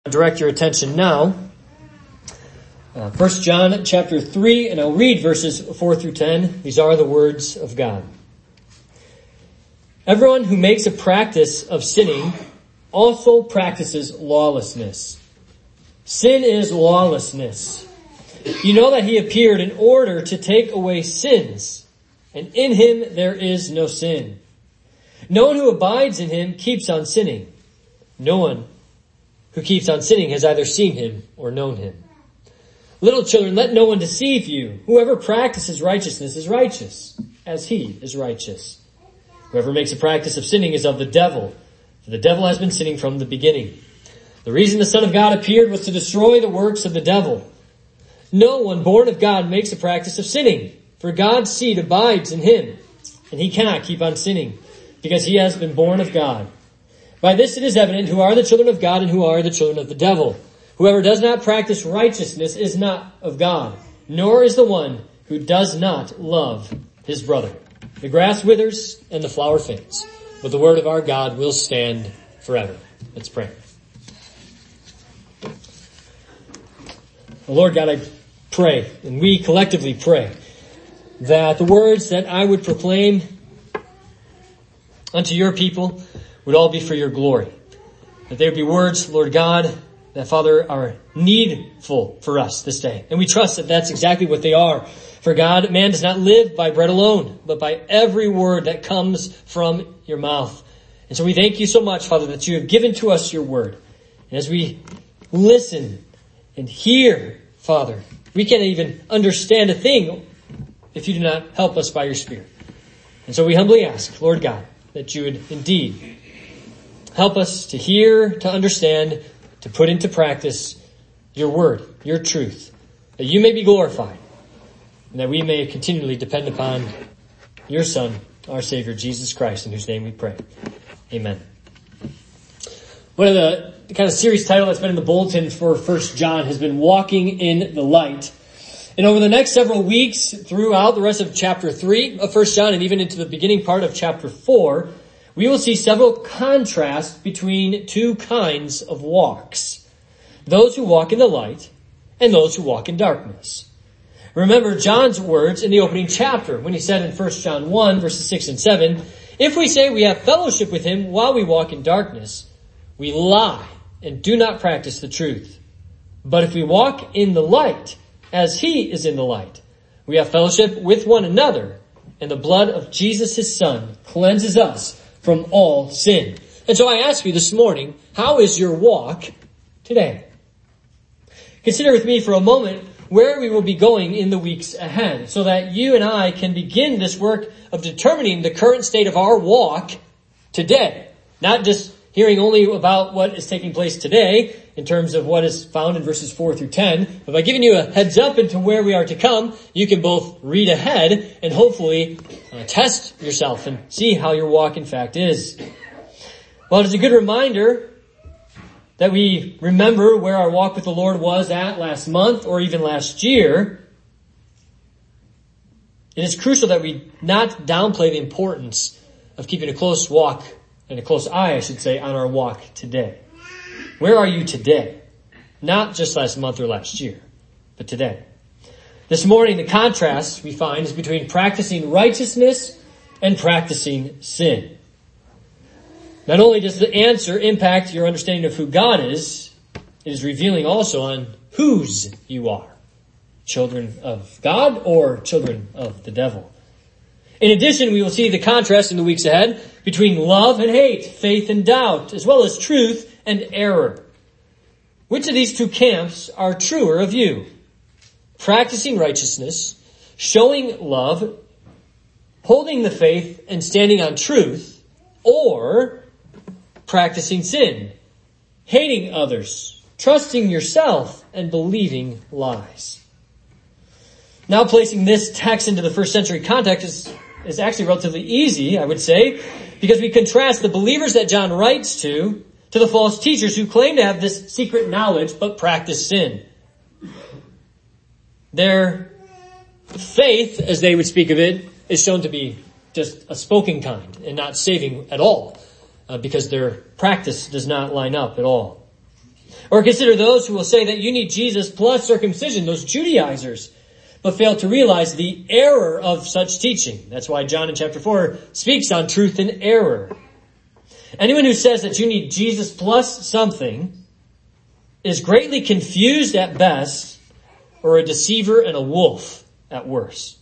Direct your attention now. 1 John chapter 3, and I'll read verses 4 through 10. These are the words of God. Everyone who makes a practice of sinning also practices lawlessness. Sin is lawlessness. You know that he appeared in order to take away sins, and in him there is no sin. No one who abides in him keeps on sinning. No one who keeps on sinning has either seen him or known him. Little children, let no one deceive you. Whoever practices righteousness is righteous, as he is righteous. Whoever makes a practice of sinning is of the devil, for the devil has been sinning from the beginning. The reason the Son of God appeared was to destroy the works of the devil. No one born of God makes a practice of sinning, for God's seed abides in him, and he cannot keep on sinning, because he has been born of God. By this it is evident who are the children of God and who are the children of the devil. Whoever does not practice righteousness is not of God, nor is the one who does not love his brother. The grass withers and the flower fades, but the word of our God will stand forever. Let's pray. Lord God, I pray, and we collectively pray, that the words that I would proclaim unto your people would all be for your glory. That they would be words, Lord God, that, Father, are needful for us this day. And we trust that that's exactly what they are. For God, man does not live by bread alone, but by every word that comes from your mouth. And so we thank you so much, Father, that you have given to us your word. And as we listen and hear, Father, we can't even understand a thing if you do not help us by your Spirit. And so we humbly ask, Lord God, that you would indeed help us to hear, to understand, to put into practice your word, your truth, that you may be glorified, and that we may continually depend upon your Son, our Savior, Jesus Christ, in whose name we pray. Amen. One of the kind of series title that's been in the bulletin for 1 John has been Walking in the Light. And over the next several weeks, throughout the rest of chapter 3 of 1 John, and even into the beginning part of chapter 4, we will see several contrasts between two kinds of walks. Those who walk in the light and those who walk in darkness. Remember John's words in the opening chapter when he said in 1 John 1 verses 6 and 7, if we say we have fellowship with him while we walk in darkness, we lie and do not practice the truth. But if we walk in the light as he is in the light, we have fellowship with one another, and the blood of Jesus his Son cleanses us from all sin. And so I ask you this morning, how is your walk today? Consider with me for a moment where we will be going in the weeks ahead, so that you and I can begin this work of determining the current state of our walk today. Not just hearing only about what is taking place today in terms of what is found in verses 4 through 10, but by giving you a heads up into where we are to come, you can both read ahead and hopefully test yourself and see how your walk in fact is. Well, it's a good reminder that we remember where our walk with the Lord was at last month or even last year. It is crucial that we not downplay the importance of keeping a close walk and a close eye, I should say, on our walk today. Where are you today? Not just last month or last year, but today. This morning, the contrast we find is between practicing righteousness and practicing sin. Not only does the answer impact your understanding of who God is, it is revealing also on whose you are. Children of God or children of the devil. In addition, we will see the contrast in the weeks ahead between love and hate, faith and doubt, as well as truth and error. Which of these two camps are truer of you? Practicing righteousness, showing love, holding the faith and standing on truth, or practicing sin, hating others, trusting yourself, and believing lies. Now placing this text into the first century context is actually relatively easy, I would say, because we contrast the believers that John writes to the false teachers who claim to have this secret knowledge but practice sin. Their faith, as they would speak of it, is shown to be just a spoken kind and not saving at all, because their practice does not line up at all. Or consider those who will say that you need Jesus plus circumcision, those Judaizers, but fail to realize the error of such teaching. That's why John in chapter 4 speaks on truth and error. Anyone who says that you need Jesus plus something is greatly confused at best, or a deceiver and a wolf at worst.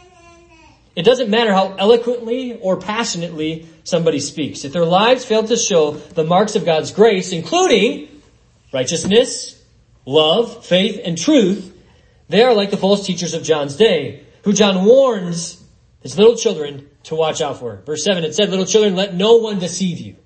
It doesn't matter how eloquently or passionately somebody speaks. If their lives fail to show the marks of God's grace, including righteousness, love, faith, and truth, they are like the false teachers of John's day, who John warns his little children to watch out for. Verse 7, it said, little children, let no one deceive you.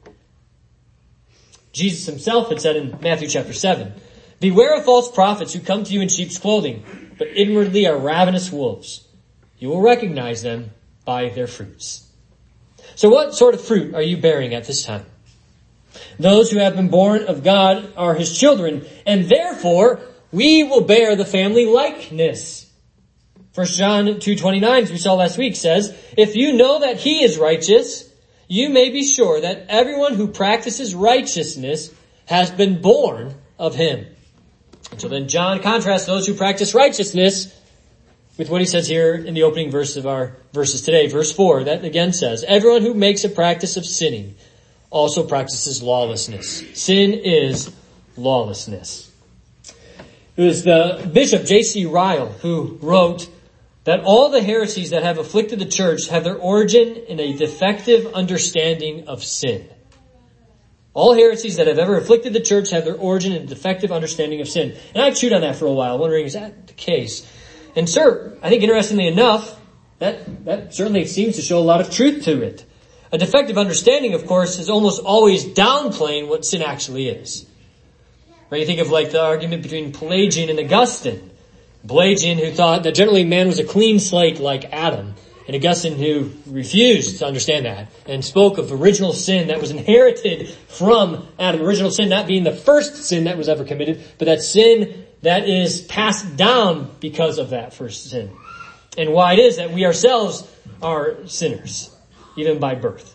Jesus himself had said in Matthew chapter 7, beware of false prophets who come to you in sheep's clothing, but inwardly are ravenous wolves. You will recognize them by their fruits. So what sort of fruit are you bearing at this time? Those who have been born of God are his children, and therefore we will bear the family likeness. 1 John 2:29, as we saw last week, says, if you know that he is righteous, you may be sure that everyone who practices righteousness has been born of him. And so then John contrasts those who practice righteousness with what he says here in the opening verse of our verses today. Verse 4, that again says, everyone who makes a practice of sinning also practices lawlessness. Sin is lawlessness. It was the Bishop J.C. Ryle who wrote that all the heresies that have afflicted the church have their origin in a defective understanding of sin. All heresies that have ever afflicted the church have their origin in a defective understanding of sin. And I chewed on that for a while, wondering, is that the case? And sir, I think interestingly enough, that certainly seems to show a lot of truth to it. A defective understanding, of course, is almost always downplaying what sin actually is. Right? You think of like the argument between Pelagian and Augustine. Pelagian, who thought that generally man was a clean slate like Adam, and Augustine, who refused to understand that and spoke of original sin that was inherited from Adam. Original sin not being the first sin that was ever committed, but that sin that is passed down because of that first sin. And why it is that we ourselves are sinners, even by birth.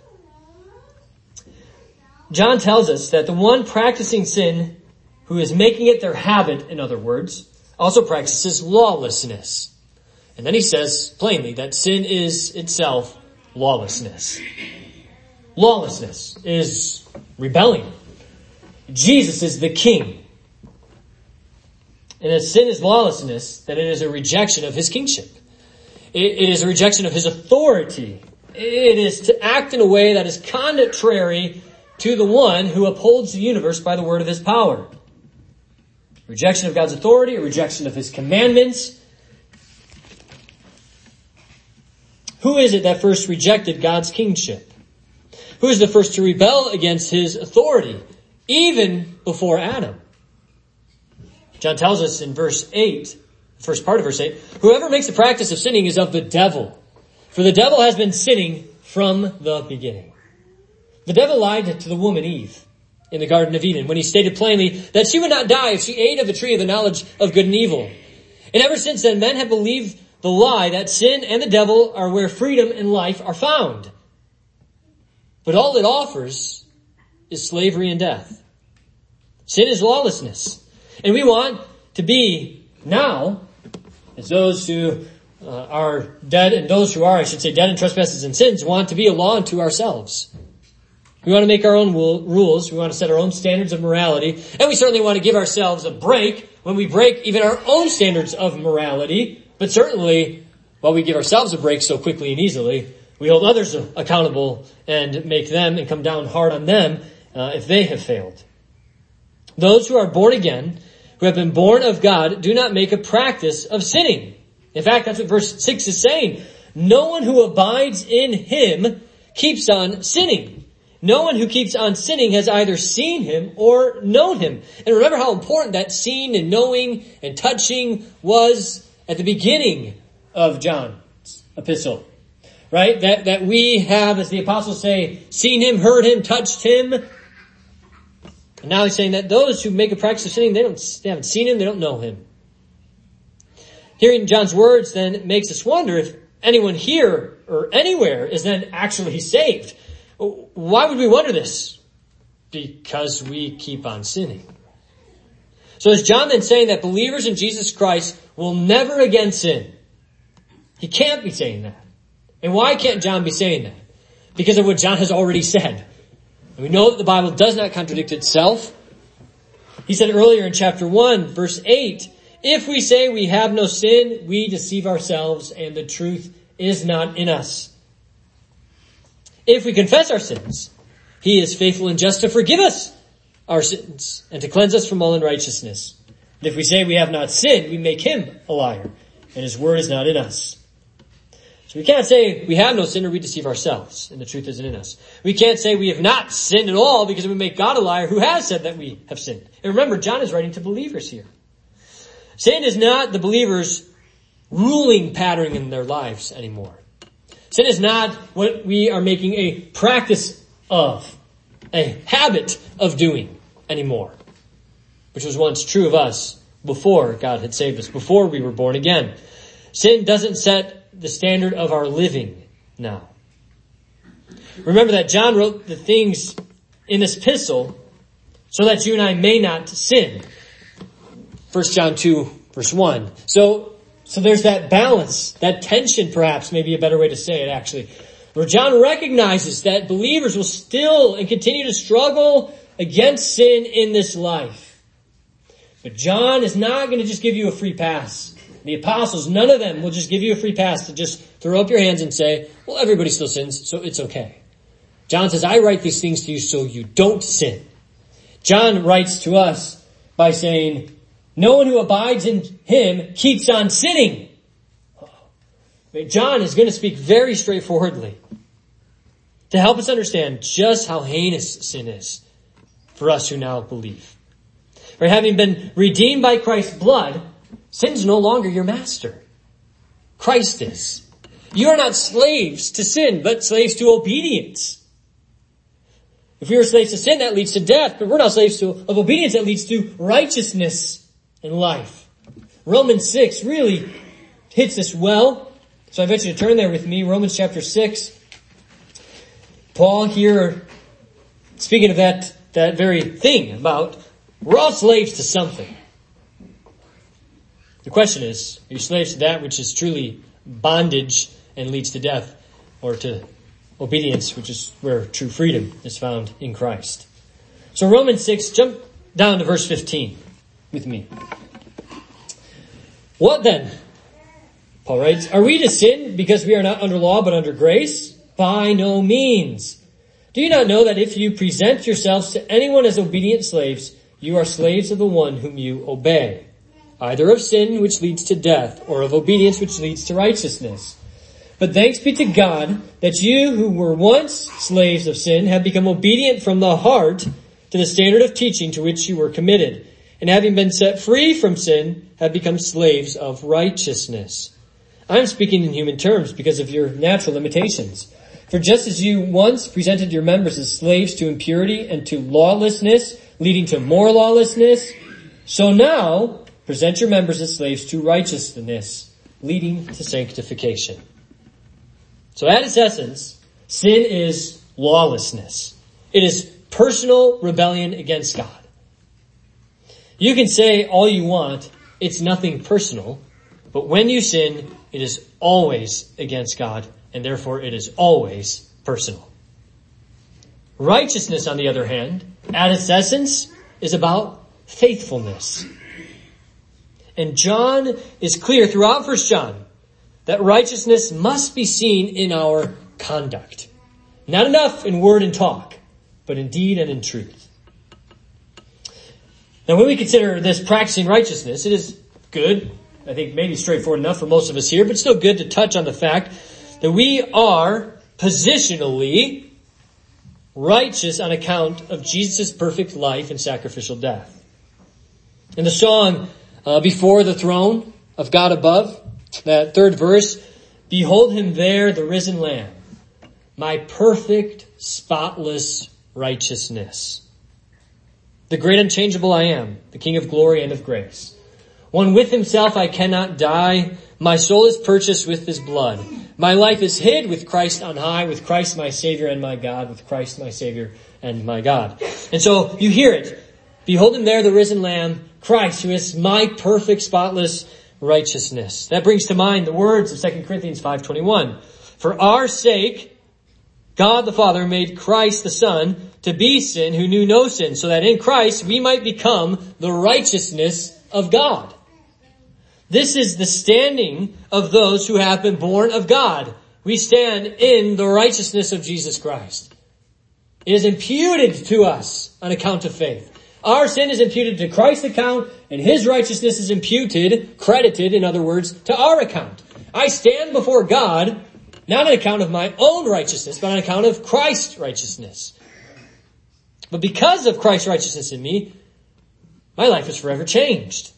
John tells us that the one practicing sin, who is making it their habit, in other words, also practices lawlessness. And then he says plainly that sin is itself lawlessness. Lawlessness is rebellion. Jesus is the king. And as sin is lawlessness, then it is a rejection of his kingship. It is a rejection of his authority. It is to act in a way that is contrary to the one who upholds the universe by the word of his power. Rejection of God's authority, a rejection of his commandments. Who is it that first rejected God's kingship? Who is the first to rebel against his authority, even before Adam? John tells us in verse 8, the first part of verse 8, whoever makes a practice of sinning is of the devil, for the devil has been sinning from the beginning. The devil lied to the woman Eve in the Garden of Eden when he stated plainly that she would not die if she ate of the tree of the knowledge of good and evil. And ever since then, men have believed the lie that sin and the devil are where freedom and life are found. But all it offers is slavery and death. Sin is lawlessness. And we want to be now, as those who are dead, and those who are, I should say, dead in trespasses and sins, want to be a law unto ourselves. We want to make our own rules. We want to set our own standards of morality. And we certainly want to give ourselves a break when we break even our own standards of morality. But certainly, while we give ourselves a break so quickly and easily, we hold others accountable and make them and come down hard on them if they have failed. Those who are born again, who have been born of God, do not make a practice of sinning. In fact, that's what verse 6 is saying. No one who abides in him keeps on sinning. No one who keeps on sinning has either seen him or known him. And remember how important that seeing and knowing and touching was at the beginning of John's epistle. Right? That we have, as the apostles say, seen him, heard him, touched him. And now he's saying that those who make a practice of sinning, they haven't seen him, they don't know him. Hearing John's words then makes us wonder if anyone here or anywhere is then actually saved. Why would we wonder this? Because we keep on sinning. So is John then saying that believers in Jesus Christ will never again sin? He can't be saying that. And why can't John be saying that? Because of what John has already said. And we know that the Bible does not contradict itself. He said earlier in chapter 1, verse 8, if we say we have no sin, we deceive ourselves and the truth is not in us. If we confess our sins, he is faithful and just to forgive us our sins and to cleanse us from all unrighteousness. And if we say we have not sinned, we make him a liar and his word is not in us. So we can't say we have no sin or we deceive ourselves and the truth isn't in us. We can't say we have not sinned at all because we make God a liar who has said that we have sinned. And remember, John is writing to believers here. Sin is not the believers' ruling pattern in their lives anymore. Sin is not what we are making a practice of, a habit of doing anymore, which was once true of us before God had saved us, before we were born again. Sin doesn't set the standard of our living now. Remember that John wrote the things in this epistle so that you and I may not sin. 1 John 2, verse 1. So there's that balance, that tension perhaps, maybe a better way to say it actually, where John recognizes that believers will still and continue to struggle against sin in this life. But John is not going to just give you a free pass. The apostles, none of them will just give you a free pass to just throw up your hands and say, well, everybody still sins, so it's okay. John says, I write these things to you so you don't sin. John writes to us by saying, no one who abides in him keeps on sinning. John is going to speak very straightforwardly to help us understand just how heinous sin is for us who now believe. For having been redeemed by Christ's blood, sin's no longer your master. Christ is. You are not slaves to sin, but slaves to obedience. If we were slaves to sin, that leads to death, but we're not slaves of obedience, that leads to righteousness and life. Romans 6 really hits this well. So I invite you to turn there with me. Romans chapter 6. Paul here, speaking of that very thing about we're all slaves to something. The question is, are you slaves to that which is truly bondage and leads to death, or to obedience, which is where true freedom is found in Christ? So Romans 6, jump down to verse 15 with me. What then? Paul writes, are we to sin because we are not under law but under grace? By no means. Do you not know that if you present yourselves to anyone as obedient slaves, you are slaves of the one whom you obey, either of sin, which leads to death, or of obedience, which leads to righteousness? But thanks be to God that you who were once slaves of sin have become obedient from the heart to the standard of teaching to which you were committed, and having been set free from sin, have become slaves of righteousness. I'm speaking in human terms because of your natural limitations. For just as you once presented your members as slaves to impurity and to lawlessness, leading to more lawlessness, so now present your members as slaves to righteousness, leading to sanctification. So at its essence, sin is lawlessness. It is personal rebellion against God. You can say all you want, it's nothing personal, but when you sin, it is always against God, and therefore it is always personal. Righteousness, on the other hand, at its essence, is about faithfulness. And John is clear throughout 1 John that righteousness must be seen in our conduct. Not enough in word and talk, but in deed and in truth. Now when we consider this practicing righteousness, it is good, I think maybe straightforward enough for most of us here, but still good to touch on the fact that we are positionally righteous on account of Jesus' perfect life and sacrificial death. In the song, Before the Throne of God Above, that third verse, behold him there, the risen Lamb, my perfect, spotless righteousness. The great unchangeable I am, the King of glory and of grace. One with himself I cannot die. My soul is purchased with his blood. My life is hid with Christ on high, with Christ my Savior and my God, with Christ my Savior and my God. And so you hear it. Behold him there, the risen Lamb, Christ, who is my perfect, spotless righteousness. That brings to mind the words of 2 Corinthians 5:21. For our sake, God the Father made Christ the Son to be sin who knew no sin, so that in Christ we might become the righteousness of God. This is the standing of those who have been born of God. We stand in the righteousness of Jesus Christ. It is imputed to us on account of faith. Our sin is imputed to Christ's account, and His righteousness is imputed, credited, in other words, to our account. I stand before God, not on account of my own righteousness, but on account of Christ's righteousness. But because of Christ's righteousness in me, my life is forever changed.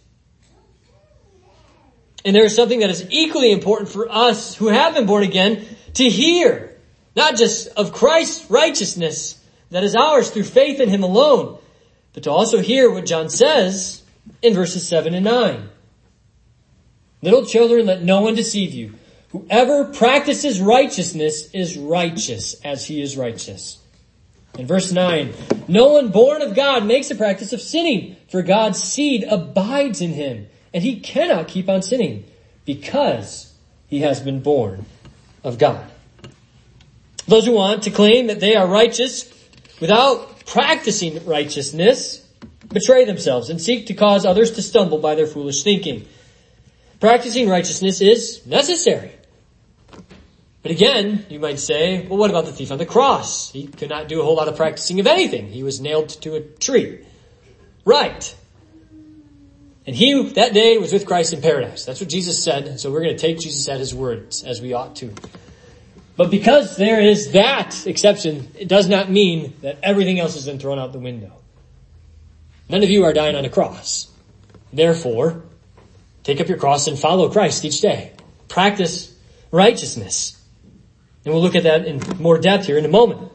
And there is something that is equally important for us who have been born again to hear. Not just of Christ's righteousness that is ours through faith in Him alone, but to also hear what John says in verses 7 and 9. Little children, let no one deceive you. Whoever practices righteousness is righteous as he is righteous. In verse 9, no one born of God makes a practice of sinning, for God's seed abides in him, and he cannot keep on sinning because he has been born of God. Those who want to claim that they are righteous without practicing righteousness betray themselves and seek to cause others to stumble by their foolish thinking. Practicing righteousness is necessary. But again, you might say, well, what about the thief on the cross? He could not do a whole lot of practicing of anything. He was nailed to a tree. Right. And he, that day, was with Christ in paradise. That's what Jesus said. So we're going to take Jesus at His words, as we ought to. But because there is that exception, it does not mean that everything else has been thrown out the window. None of you are dying on a cross. Therefore, take up your cross and follow Christ each day. Practice righteousness. And we'll look at that in more depth here in a moment.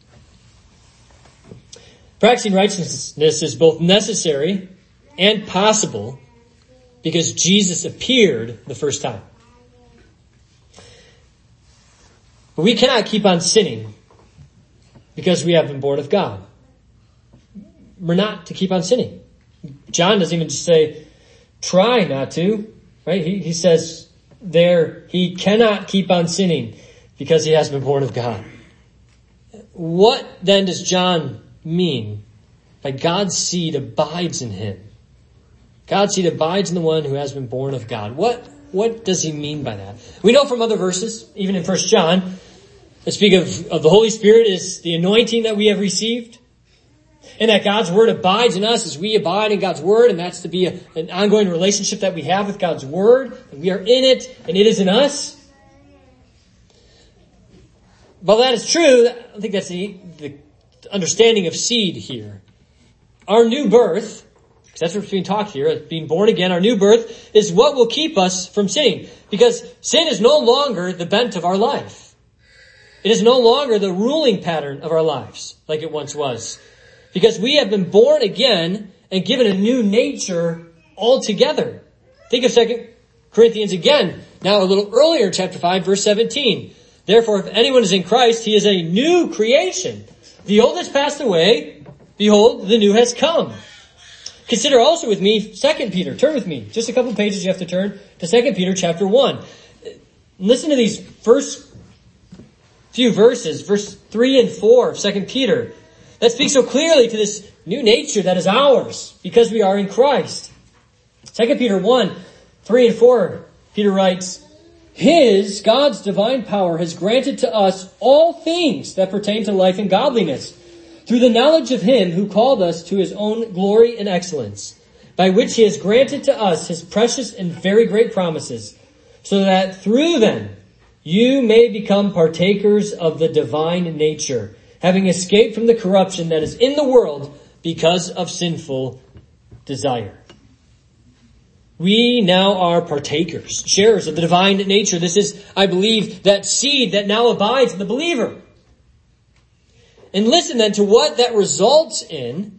Practicing righteousness is both necessary and possible because Jesus appeared the first time. But we cannot keep on sinning because we have been born of God. We're not to keep on sinning. John doesn't even just say, try not to, right? He says there, he cannot keep on sinning because he has been born of God. What then does John mean by God's seed abides in him? God's seed abides in the one who has been born of God. What does he mean by that? We know from other verses, even in 1 John, that speak of the Holy Spirit is the anointing that we have received. And that God's Word abides in us as we abide in God's Word. And that's to be an ongoing relationship that we have with God's Word. And we are in it and it is in us. While that is true, I think that's the understanding of seed here. Our new birth, because that's what's being talked here, being born again, our new birth is what will keep us from sinning. Because sin is no longer the bent of our life. It is no longer the ruling pattern of our lives like it once was. Because we have been born again and given a new nature altogether. Think of 2 Corinthians again, now a little earlier, chapter 5, verse 17. Therefore, if anyone is in Christ, he is a new creation. The old has passed away. Behold, the new has come. Consider also with me 2 Peter. Turn with me. Just a couple pages you have to turn to 2 Peter chapter 1. Listen to these first few verses, verse 3 and 4 of 2 Peter. That speaks so clearly to this new nature that is ours because we are in Christ. 2 Peter 1, 3 and 4, Peter writes, God's divine power has granted to us all things that pertain to life and godliness through the knowledge of Him who called us to His own glory and excellence, by which He has granted to us His precious and very great promises, so that through them you may become partakers of the divine nature, having escaped from the corruption that is in the world because of sinful desire. We now are partakers, sharers of the divine nature. This is, I believe, that seed that now abides in the believer. And listen then to what that results in,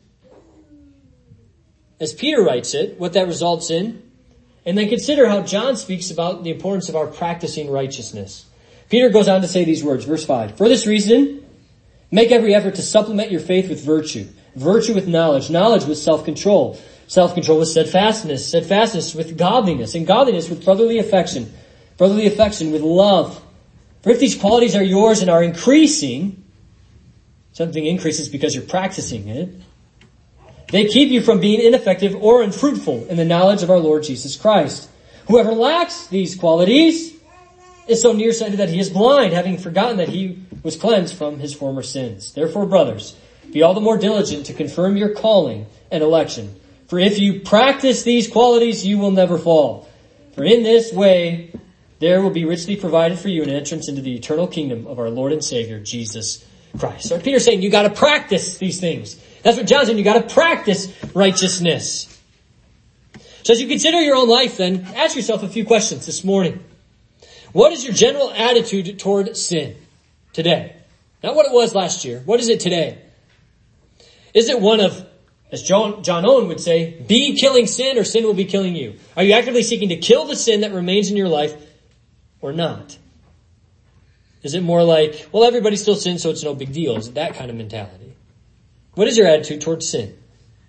as Peter writes it, what that results in, and then consider how John speaks about the importance of our practicing righteousness. Peter goes on to say these words, verse 5, For this reason, make every effort to supplement your faith with virtue, virtue with knowledge, knowledge with self-control, Self-control with steadfastness, steadfastness with godliness, and godliness with brotherly affection with love. For if these qualities are yours and are increasing, something increases because you're practicing it, they keep you from being ineffective or unfruitful in the knowledge of our Lord Jesus Christ. Whoever lacks these qualities is so nearsighted that he is blind, having forgotten that he was cleansed from his former sins. Therefore, brothers, be all the more diligent to confirm your calling and election. For if you practice these qualities, you will never fall. For in this way, there will be richly provided for you an entrance into the eternal kingdom of our Lord and Savior, Jesus Christ. So Peter's saying you got to practice these things. That's what John's saying. You got to practice righteousness. So as you consider your own life, then ask yourself a few questions this morning. What is your general attitude toward sin today? Not what it was last year. What is it today? Is it one of, as John Owen would say, be killing sin or sin will be killing you? Are you actively seeking to kill the sin that remains in your life or not? Is it more like, well, everybody still sins, so it's no big deal? Is it that kind of mentality? What is your attitude towards sin?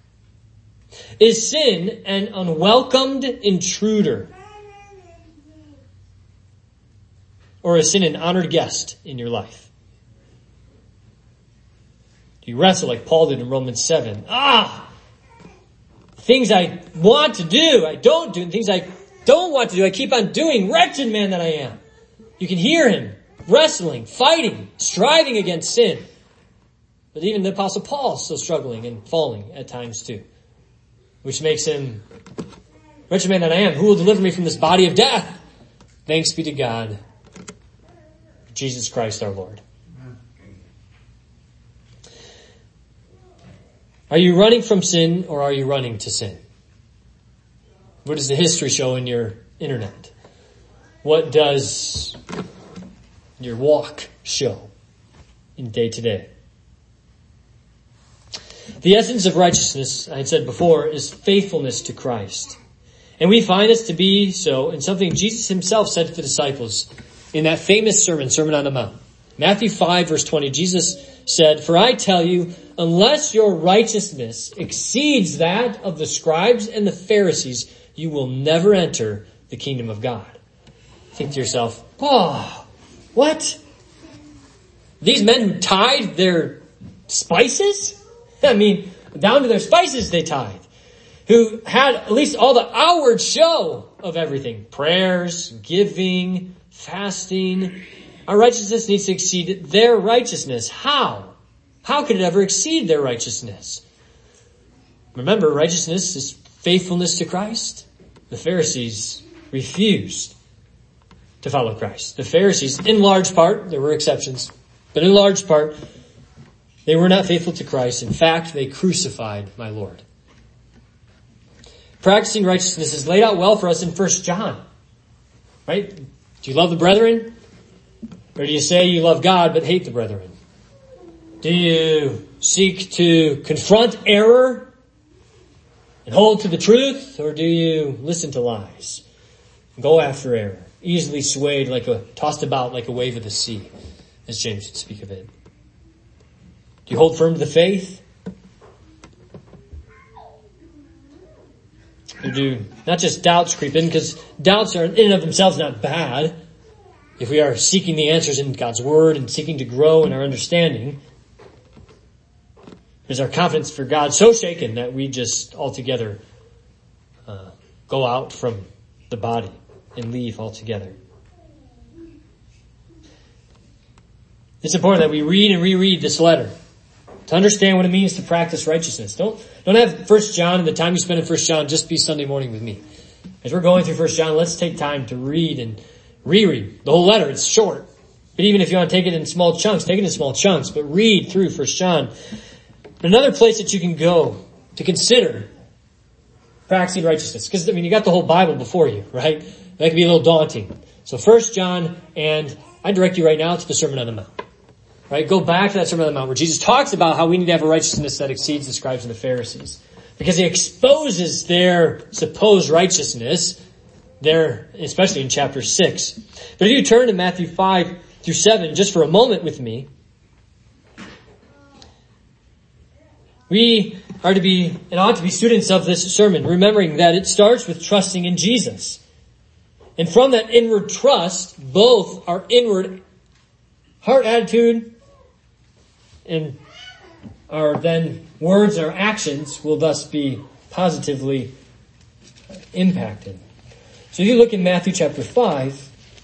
Is sin an unwelcomed intruder? Or is sin an honored guest in your life? Do you wrestle like Paul did in Romans 7? Things I want to do, I don't do. And things I don't want to do, I keep on doing. Wretched man that I am. You can hear him wrestling, fighting, striving against sin. But even the Apostle Paul is still struggling and falling at times too. Which makes him, wretched man that I am, who will deliver me from this body of death? Thanks be to God, Jesus Christ our Lord. Are you running from sin or are you running to sin? What does the history show in your internet? What does your walk show in day to day? The essence of righteousness, I had said before, is faithfulness to Christ. And we find this to be so in something Jesus himself said to the disciples in that famous sermon, Sermon on the Mount. Matthew 5 verse 20, Jesus said, "For I tell you, unless your righteousness exceeds that of the scribes and the Pharisees, you will never enter the kingdom of God." Think to yourself, what? These men who tithe their spices? I mean, down to their spices they tithe. Who had at least all the outward show of everything. Prayers, giving, fasting. Our righteousness needs to exceed their righteousness. How? How could it ever exceed their righteousness? Remember, righteousness is faithfulness to Christ. The Pharisees refused to follow Christ. The Pharisees, in large part, there were exceptions, but in large part, they were not faithful to Christ. In fact, they crucified my Lord. Practicing righteousness is laid out well for us in 1 John. Right? Do you love the brethren? Or do you say you love God but hate the brethren? Do you seek to confront error and hold to the truth? Or do you listen to lies? Go after error. Easily swayed tossed about like a wave of the sea, as James would speak of it. Do you hold firm to the faith? Or do not just doubts creep in, because doubts are in and of themselves not bad if we are seeking the answers in God's Word and seeking to grow in our understanding. Is our confidence for God so shaken that we just altogether go out from the body and leave altogether? It's important that we read and reread this letter to understand what it means to practice righteousness. Don't have 1 John and the time you spend in 1 John just be Sunday morning with me. As we're going through 1 John, let's take time to read and reread the whole letter. It's short. But even if you want to take it in small chunks, take it in small chunks, but read through 1 John. Another place that you can go to consider practicing righteousness, because you got the whole Bible before you, right? That can be a little daunting. So 1 John, and I direct you right now to the Sermon on the Mount. Right? Go back to that Sermon on the Mount where Jesus talks about how we need to have a righteousness that exceeds the scribes and the Pharisees. Because he exposes their supposed righteousness there, especially in chapter 6. But if you turn to Matthew 5 through 7 just for a moment with me, We are to be and ought to be students of this sermon, remembering that it starts with trusting in Jesus. And from that inward trust, both our inward heart attitude and our then words, our actions will thus be positively impacted. So if you look in Matthew chapter 5,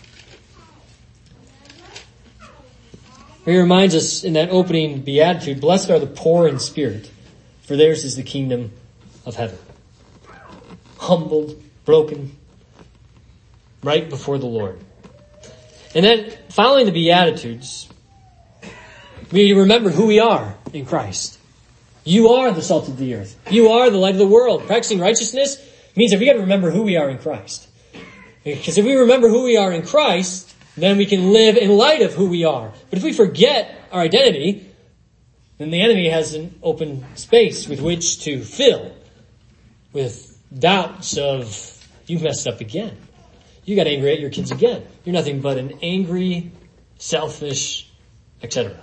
he reminds us in that opening beatitude, blessed are the poor in spirit, for theirs is the kingdom of heaven. Humbled, broken, right before the Lord. And then following the Beatitudes, we remember who we are in Christ. You are the salt of the earth. You are the light of the world. Practicing righteousness means that we got to remember who we are in Christ. Because if we remember who we are in Christ, then we can live in light of who we are. But if we forget our identity, then the enemy has an open space with which to fill with doubts of, you've messed up again. You got angry at your kids again. You're nothing but an angry, selfish, etc.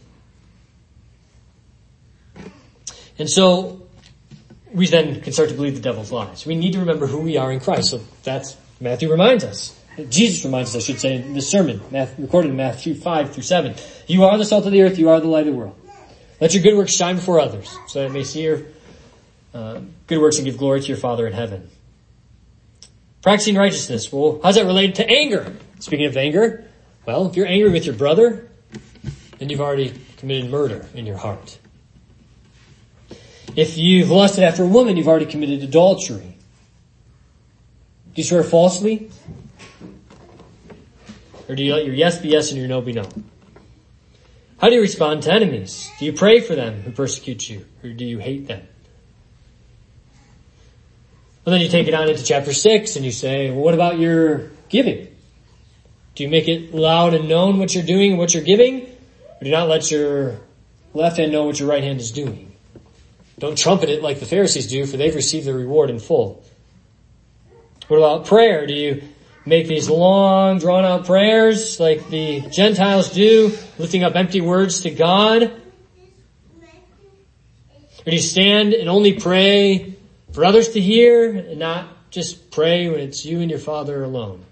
And so we then can start to believe the devil's lies. We need to remember who we are in Christ. So that's Matthew reminds us. Jesus reminds us, I should say, in this sermon, recorded in Matthew 5-7. You are the salt of the earth. You are the light of the world. Let your good works shine before others, so that they may see your good works and give glory to your Father in heaven. Practicing righteousness. Well, how's that related to anger? Speaking of anger, well, if you're angry with your brother, then you've already committed murder in your heart. If you've lusted after a woman, you've already committed adultery. Do you swear falsely? Or do you let your yes be yes and your no be no? How do you respond to enemies? Do you pray for them who persecute you? Or do you hate them? Well, then you take it on into chapter 6 and you say, well, what about your giving? Do you make it loud and known what you're doing and what you're giving? Or do you not let your left hand know what your right hand is doing? Don't trumpet it like the Pharisees do, for they've received their reward in full. What about prayer? Do you make these long, drawn-out prayers like the Gentiles do, lifting up empty words to God? Or do you stand and only pray for others to hear and not just pray when it's you and your Father alone?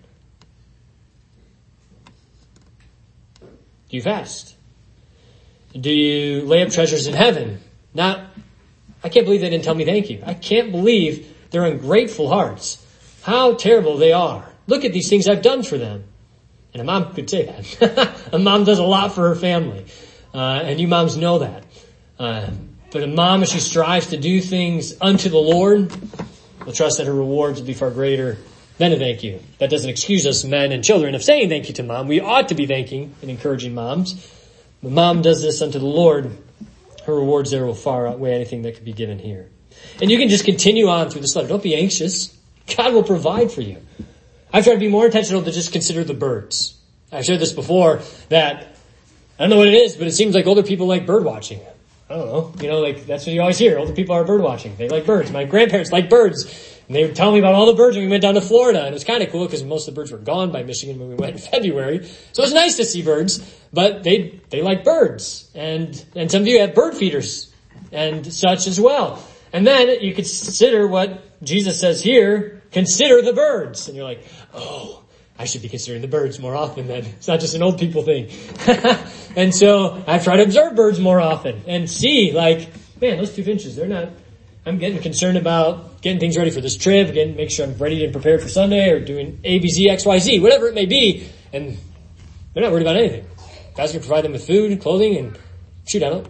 Do you fast? Do you lay up treasures in heaven? I can't believe they didn't tell me thank you. I can't believe their ungrateful hearts. How terrible they are. Look at these things I've done for them. And a mom could say that. A mom does a lot for her family. And you moms know that. But a mom, if she strives to do things unto the Lord, will trust that her rewards will be far greater than a thank you. That doesn't excuse us men and children of saying thank you to mom. We ought to be thanking and encouraging moms. But mom does this unto the Lord. Her rewards there will far outweigh anything that could be given here. And you can just continue on through this letter. Don't be anxious. God will provide for you. I've tried to be more intentional to just consider the birds. I've shared this before that, I don't know what it is, but it seems like older people like bird watching. I don't know. Like that's what you always hear. Older people are bird watching. They like birds. My grandparents like birds. And they would tell me about all the birds when we went down to Florida. And it was kind of cool because most of the birds were gone by Michigan when we went in February. So it was nice to see birds, but they like birds. And some of you have bird feeders and such as well. And then you could consider what Jesus says here, consider the birds. And you're like, oh, I should be considering the birds more often then. It's not just an old people thing. And so I try to observe birds more often and see like, man, those 2 finches, I'm getting concerned about getting things ready for this trip, make sure I'm ready and prepared for Sunday or doing A, B, Z, X, Y, Z, whatever it may be. And they're not worried about anything. God's going to provide them with food, clothing, and shoot, I don't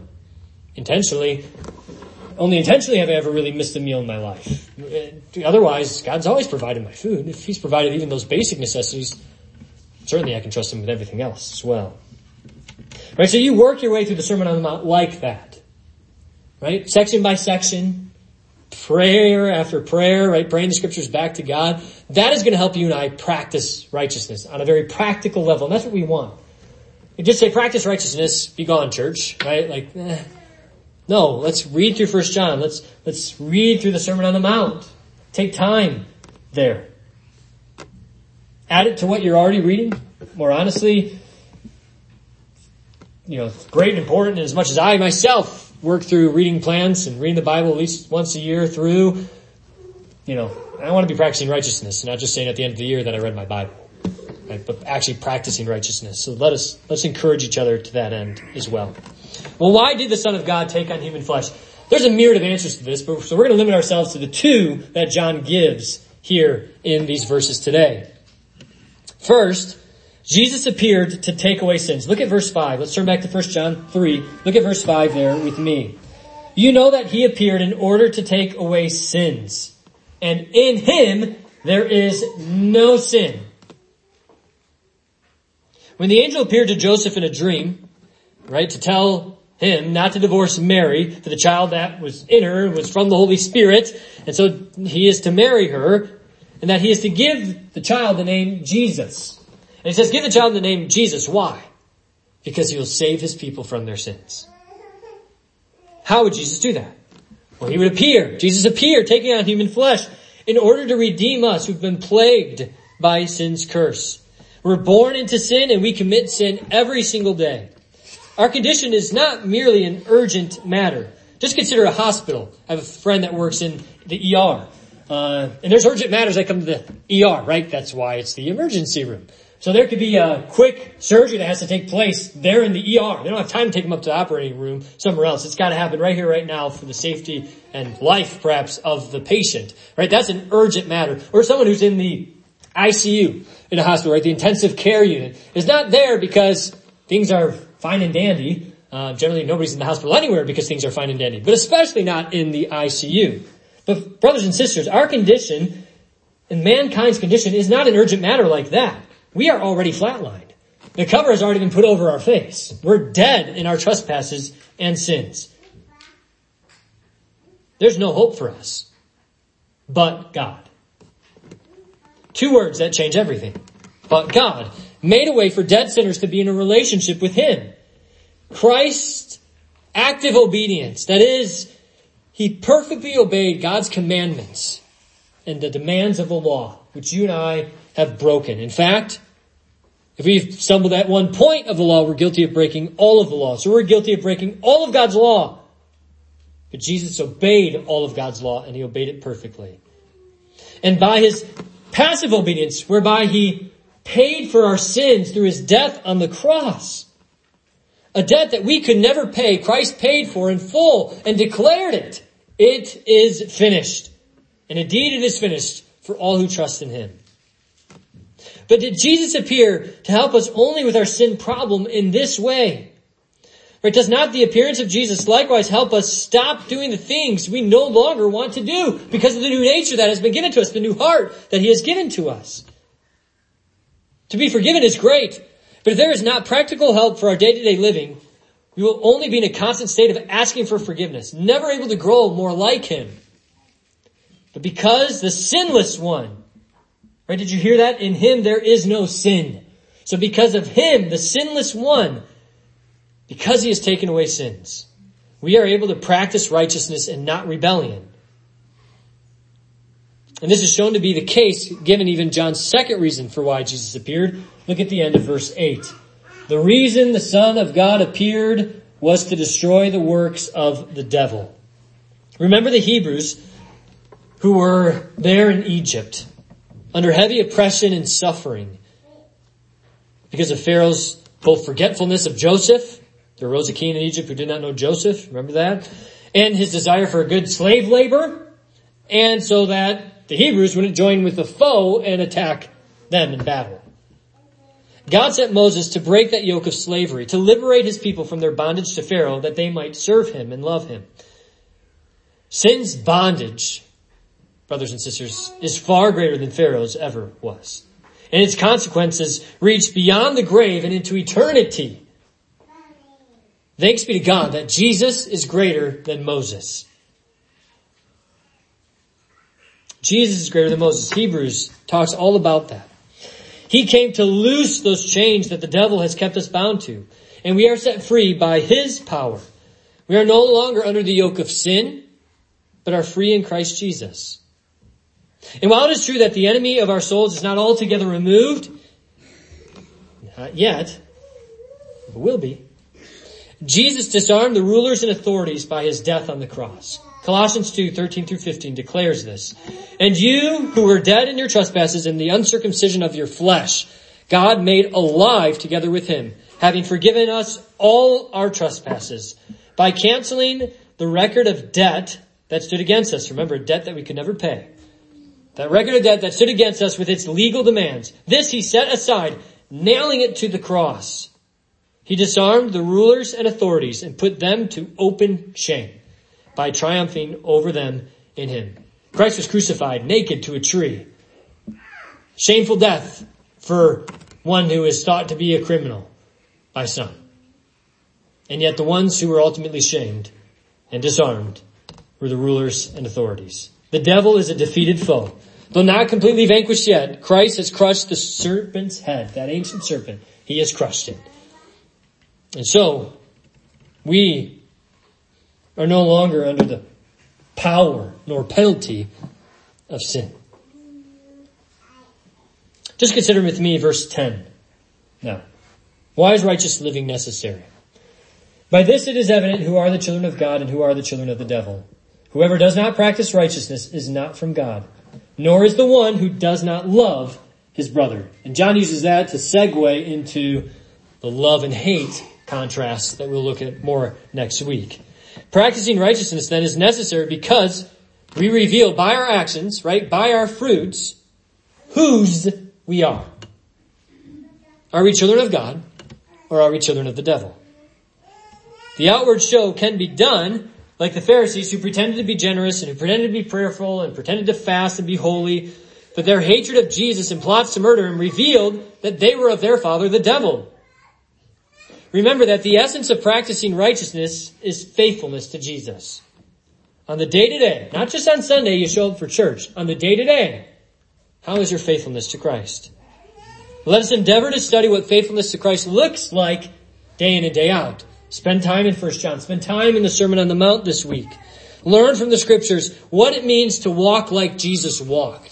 only intentionally have I ever really missed a meal in my life. Otherwise, God's always provided my food. If He's provided even those basic necessities, certainly I can trust Him with everything else as well. Right, so you work your way through the Sermon on the Mount like that. Right? Section by section, prayer after prayer, right? Praying the scriptures back to God. That is going to help you and I practice righteousness on a very practical level. And that's what we want. You just say practice righteousness, be gone, church, right? No, let's read through 1 John. Let's read through the Sermon on the Mount. Take time there. Add it to what you're already reading. More honestly, it's great and important as much as I myself work through reading plans and reading the Bible at least once a year through, I want to be practicing righteousness, and not just saying at the end of the year that I read my Bible, right? But actually practicing righteousness. So let's encourage each other to that end as well. Well, why did the Son of God take on human flesh? There's a myriad of answers to this, so we're going to limit ourselves to the two that John gives here in these verses today. First, Jesus appeared to take away sins. Look at verse 5. Let's turn back to 1 John 3. Look at verse 5 there with me. You know that he appeared in order to take away sins, and in him there is no sin. When the angel appeared to Joseph in a dream, right, to tell him not to divorce Mary, for the child that was in her was from the Holy Spirit, and so he is to marry her, and that he is to give the child the name Jesus. And he says, give the child the name Jesus. Why? Because he will save his people from their sins. How would Jesus do that? Well, he would appear. Jesus appeared, taking on human flesh, in order to redeem us who've been plagued by sin's curse. We're born into sin, and we commit sin every single day. Our condition is not merely an urgent matter. Just consider a hospital. I have a friend that works in the ER. And there's urgent matters that come to the ER, right? That's why it's the emergency room. So there could be a quick surgery that has to take place there in the ER. They don't have time to take them up to the operating room somewhere else. It's got to happen right here, right now for the safety and life, perhaps, of the patient, right? That's an urgent matter. Or someone who's in the ICU in a hospital, right? The intensive care unit is not there because things are fine and dandy. Generally, nobody's in the hospital anywhere because things are fine and dandy, but especially not in the ICU. But brothers and sisters, our condition and mankind's condition is not an urgent matter like that. We are already flatlined. The cover has already been put over our face. We're dead in our trespasses and sins. There's no hope for us but God. Two words that change everything. But God made a way for dead sinners to be in a relationship with him. Christ's active obedience, that is, he perfectly obeyed God's commandments and the demands of the law, which you and I have broken. In fact, if we've stumbled at one point of the law, we're guilty of breaking all of the law. So we're guilty of breaking all of God's law. But Jesus obeyed all of God's law, and he obeyed it perfectly. And by his passive obedience, whereby he paid for our sins through his death on the cross, a debt that we could never pay, Christ paid for in full and declared it. It is finished. And indeed it is finished for all who trust in him. But did Jesus appear to help us only with our sin problem in this way? Right? Does not the appearance of Jesus likewise help us stop doing the things we no longer want to do because of the new nature that has been given to us, the new heart that he has given to us? To be forgiven is great, but if there is not practical help for our day-to-day living, we will only be in a constant state of asking for forgiveness, never able to grow more like him. But because the sinless one, right, did you hear that? In him there is no sin. So because of him, the sinless one, because he has taken away sins, we are able to practice righteousness and not rebellion. And this is shown to be the case given even John's second reason for why Jesus appeared. Look at the end of verse 8. The reason the Son of God appeared was to destroy the works of the devil. Remember the Hebrews who were there in Egypt under heavy oppression and suffering because of Pharaoh's both forgetfulness of Joseph. There arose a king in Egypt who did not know Joseph. Remember that? And his desire for a good slave labor. And so that the Hebrews wouldn't join with the foe and attack them in battle. God sent Moses to break that yoke of slavery, to liberate his people from their bondage to Pharaoh, that they might serve him and love him. Sin's bondage, brothers and sisters, is far greater than Pharaoh's ever was. And its consequences reach beyond the grave and into eternity. Thanks be to God that Jesus is greater than Moses. Jesus is greater than Moses. Hebrews talks all about that. He came to loose those chains that the devil has kept us bound to. And we are set free by his power. We are no longer under the yoke of sin, but are free in Christ Jesus. And while it is true that the enemy of our souls is not altogether removed, not yet, but will be, Jesus disarmed the rulers and authorities by his death on the cross. Colossians 2:13-15 declares this. And you who were dead in your trespasses and the uncircumcision of your flesh, God made alive together with him, having forgiven us all our trespasses by canceling the record of debt that stood against us. Remember, a debt that we could never pay. That record of debt that stood against us with its legal demands. This he set aside, nailing it to the cross. He disarmed the rulers and authorities and put them to open shame by triumphing over them in him. Christ was crucified naked to a tree. Shameful death for one who is thought to be a criminal by some. And yet the ones who were ultimately shamed and disarmed were the rulers and authorities. The devil is a defeated foe. Though not completely vanquished yet, Christ has crushed the serpent's head, that ancient serpent. He has crushed it. And so, we are no longer under the power nor penalty of sin. Just consider with me verse 10 now. Why is righteous living necessary? By this it is evident who are the children of God and who are the children of the devil. Whoever does not practice righteousness is not from God, nor is the one who does not love his brother. And John uses that to segue into the love and hate contrast that we'll look at more next week. Practicing righteousness then is necessary because we reveal by our actions, right, by our fruits, whose we are. Are we children of God or are we children of the devil? The outward show can be done like the Pharisees who pretended to be generous and who pretended to be prayerful and pretended to fast and be holy, but their hatred of Jesus and plots to murder him revealed that they were of their father, the devil. Remember that the essence of practicing righteousness is faithfulness to Jesus. On the day-to-day, not just on Sunday you show up for church, on the day-to-day, how is your faithfulness to Christ? Let us endeavor to study what faithfulness to Christ looks like day in and day out. Spend time in 1 John. Spend time in the Sermon on the Mount this week. Learn from the Scriptures what it means to walk like Jesus walked.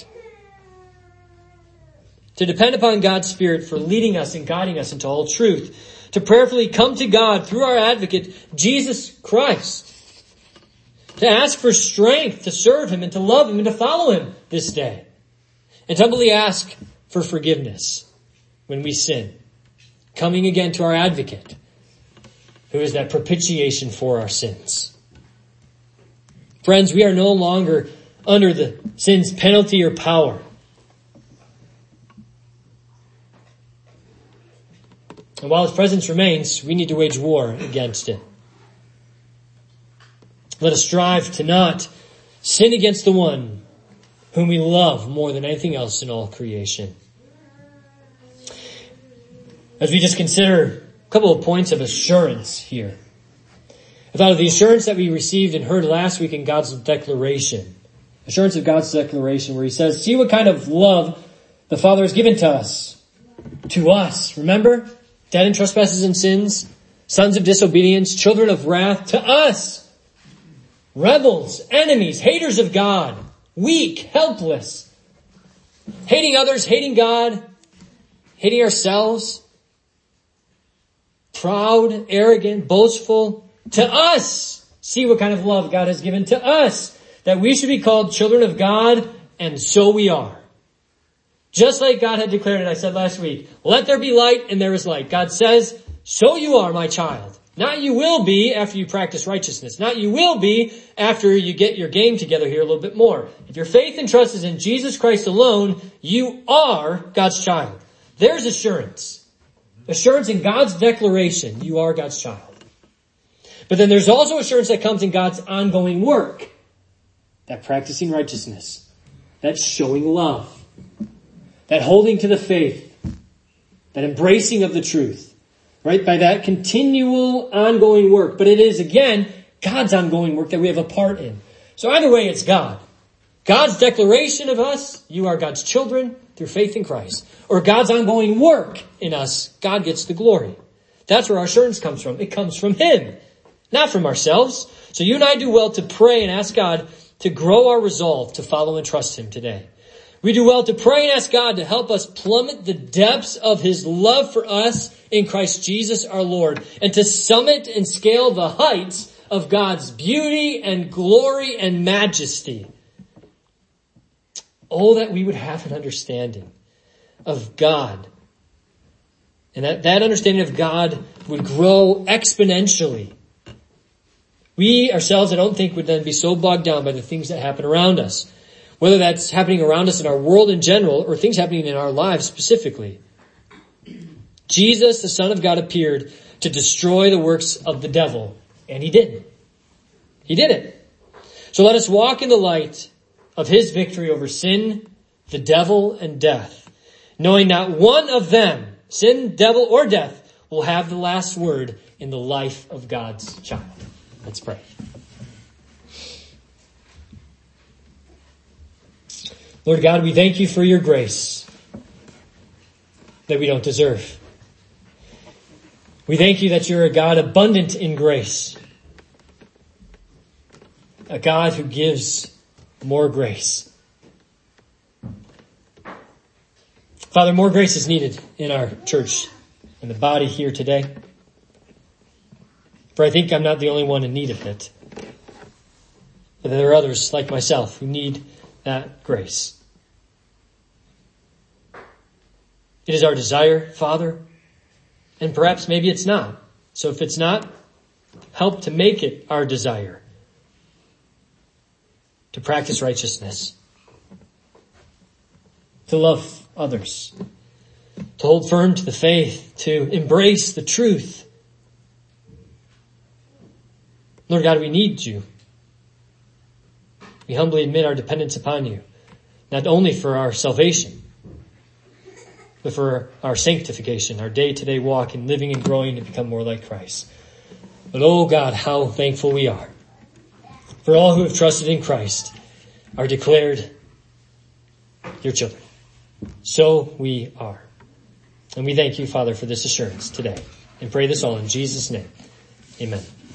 To depend upon God's Spirit for leading us and guiding us into all truth. To prayerfully come to God through our advocate, Jesus Christ. To ask for strength to serve him and to love him and to follow him this day. And to humbly ask for forgiveness when we sin. Coming again to our advocate, who is that propitiation for our sins. Friends, we are no longer under the sin's penalty or power. And while its presence remains, we need to wage war against it. Let us strive to not sin against the one whom we love more than anything else in all creation. As we just consider a couple of points of assurance here. I thought of the assurance that we received and heard last week in God's declaration. Assurance of God's declaration where he says, see what kind of love the Father has given to us. To us. Remember? Dead in trespasses and sins. Sons of disobedience. Children of wrath. To us. Rebels. Enemies. Haters of God. Weak. Helpless. Hating others. Hating God. Hating ourselves. Proud. Arrogant. Boastful. To us. See what kind of love God has given to us. That we should be called children of God. And so we are. Just like God had declared it, I said last week, let there be light and there is light. God says, so you are my child. Not you will be after you practice righteousness. Not you will be after you get your game together here a little bit more. If your faith and trust is in Jesus Christ alone, you are God's child. There's assurance. Assurance in God's declaration, you are God's child. But then there's also assurance that comes in God's ongoing work. That practicing righteousness. That showing love. That holding to the faith, that embracing of the truth, right? By that continual ongoing work. But it is, again, God's ongoing work that we have a part in. So either way, it's God. God's declaration of us, you are God's children through faith in Christ. Or God's ongoing work in us, God gets the glory. That's where our assurance comes from. It comes from Him, not from ourselves. So you and I do well to pray and ask God to grow our resolve to follow and trust Him today. We do well to pray and ask God to help us plummet the depths of His love for us in Christ Jesus our Lord, and to summit and scale the heights of God's beauty and glory and majesty. Oh, that we would have an understanding of God, and that understanding of God would grow exponentially. We ourselves, I don't think, would then be so bogged down by the things that happen around us, whether that's happening around us in our world in general or things happening in our lives specifically. Jesus, the Son of God, appeared to destroy the works of the devil, and He did. He did it. So let us walk in the light of His victory over sin, the devil, and death, knowing not one of them, sin, devil, or death, will have the last word in the life of God's child. Let's pray. Lord God, we thank You for Your grace that we don't deserve. We thank You that You're a God abundant in grace, a God who gives more grace. Father, more grace is needed in our church and the body here today. For I think I'm not the only one in need of it. But there are others like myself who need that grace. It is our desire, Father, and perhaps maybe it's not. So if it's not, help to make it our desire to practice righteousness, to love others, to hold firm to the faith, to embrace the truth. Lord God, we need You. We humbly admit our dependence upon You, not only for our salvation, but for our sanctification, our day-to-day walk in living and growing to become more like Christ. But oh God, how thankful we are for all who have trusted in Christ are declared Your children. So we are. And we thank You, Father, for this assurance today. And pray this all in Jesus' name. Amen.